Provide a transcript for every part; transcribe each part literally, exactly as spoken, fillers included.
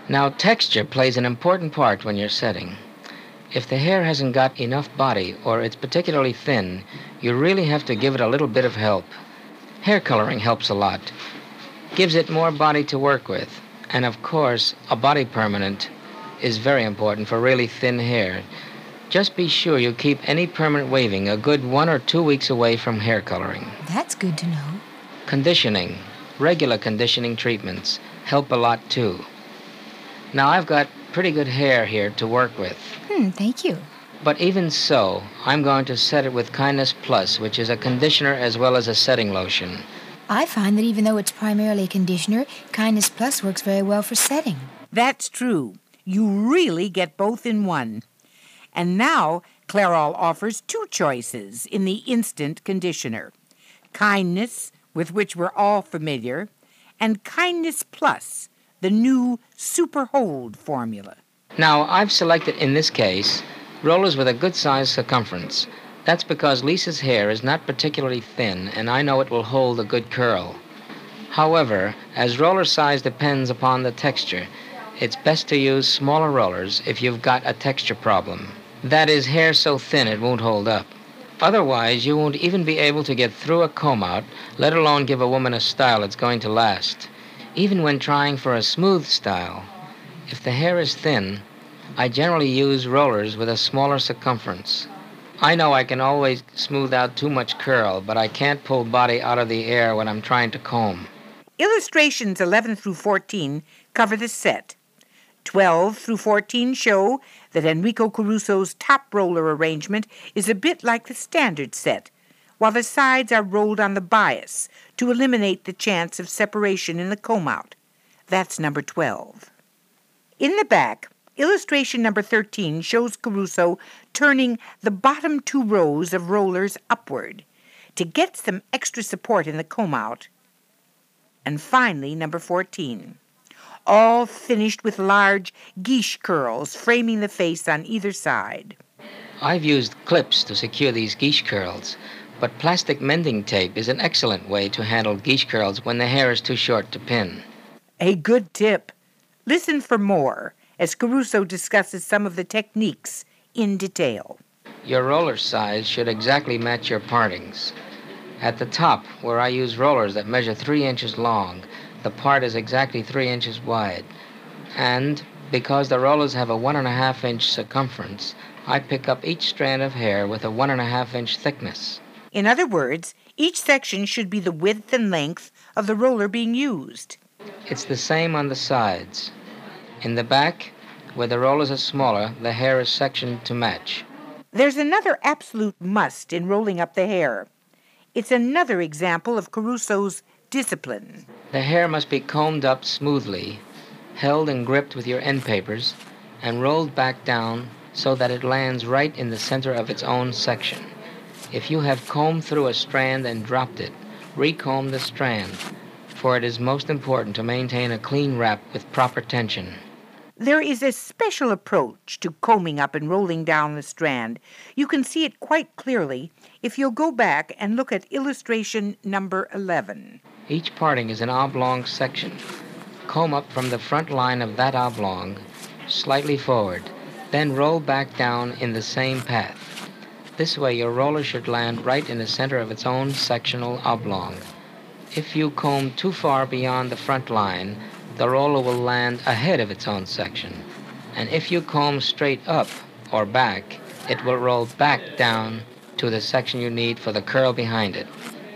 Now, texture plays an important part when you're setting. If the hair hasn't got enough body or it's particularly thin, you really have to give it a little bit of help. Hair coloring helps a lot. Gives it more body to work with. And of course, a body permanent is very important for really thin hair. Just be sure you keep any permanent waving a good one or two weeks away from hair coloring. That's good to know. Conditioning, regular conditioning treatments, help a lot too. Now, I've got pretty good hair here to work with. Hmm, thank you. But even so, I'm going to set it with Kindness Plus, which is a conditioner as well as a setting lotion. I find that even though it's primarily a conditioner, Kindness Plus works very well for setting. That's true. You really get both in one. And now, Clairol offers two choices in the instant conditioner. Kindness, with which we're all familiar, and Kindness Plus, the new Super Hold formula. Now, I've selected, in this case, rollers with a good-sized circumference. That's because Lisa's hair is not particularly thin, and I know it will hold a good curl. However, as roller size depends upon the texture, it's best to use smaller rollers if you've got a texture problem. That is, hair so thin it won't hold up. Otherwise, you won't even be able to get through a comb-out, let alone give a woman a style that's going to last. Even when trying for a smooth style, if the hair is thin, I generally use rollers with a smaller circumference. I know I can always smooth out too much curl, but I can't pull body out of the air when I'm trying to comb. Illustrations eleven through fourteen cover the set. twelve through fourteen show that Enrico Caruso's top roller arrangement is a bit like the standard set, while the sides are rolled on the bias to eliminate the chance of separation in the comb-out. That's number twelve. In the back, illustration number thirteen shows Caruso turning the bottom two rows of rollers upward to get some extra support in the comb-out. And finally, number fourteen, all finished with large guiche curls framing the face on either side. I've used clips to secure these guiche curls, but plastic mending tape is an excellent way to handle guiche curls when the hair is too short to pin. A good tip. Listen for more as Caruso discusses some of the techniques in detail. Your roller size should exactly match your partings. At the top, where I use rollers that measure three inches long, the part is exactly three inches wide. And because the rollers have a one and a half inch circumference, I pick up each strand of hair with a one and a half inch thickness. In other words, each section should be the width and length of the roller being used. It's the same on the sides. In the back, where the rollers are smaller, the hair is sectioned to match. There's another absolute must in rolling up the hair. It's another example of Caruso's discipline. The hair must be combed up smoothly, held and gripped with your end papers, and rolled back down so that it lands right in the center of its own section. If you have combed through a strand and dropped it, recomb the strand, for it is most important to maintain a clean wrap with proper tension. There is a special approach to combing up and rolling down the strand. You can see it quite clearly if you'll go back and look at illustration number eleven. Each parting is an oblong section. Comb up from the front line of that oblong, slightly forward, then roll back down in the same path. This way your roller should land right in the center of its own sectional oblong. If you comb too far beyond the front line, the roller will land ahead of its own section. And if you comb straight up or back, it will roll back down to the section you need for the curl behind it.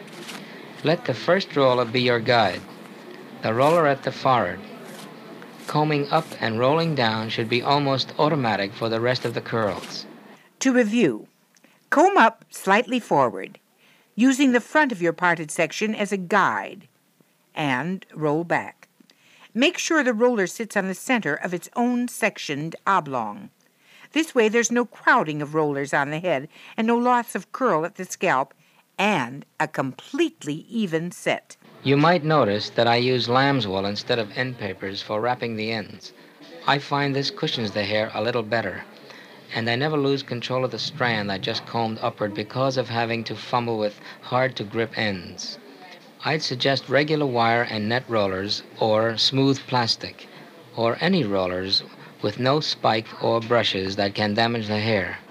Let the first roller be your guide. The roller at the forehead. Combing up and rolling down should be almost automatic for the rest of the curls. To review, comb up slightly forward, using the front of your parted section as a guide, and roll back. Make sure the roller sits on the center of its own sectioned oblong. This way there's no crowding of rollers on the head and no loss of curl at the scalp, and a completely even set. You might notice that I use lamb's wool instead of end papers for wrapping the ends. I find this cushions the hair a little better, and I never lose control of the strand I just combed upward because of having to fumble with hard-to-grip ends. I'd suggest regular wire and net rollers or smooth plastic. or any rollers with no spike or brushes that can damage the hair.